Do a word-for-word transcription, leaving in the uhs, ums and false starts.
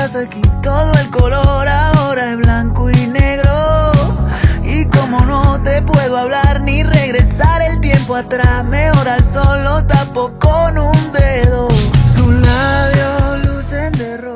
estás aquí. Todo el color ahora es blanco y negro. Y como no te puedo hablar ni regresar el tiempo atrás, mejor al sol lo tapo con un dedo. Sus labios lucen de rojo.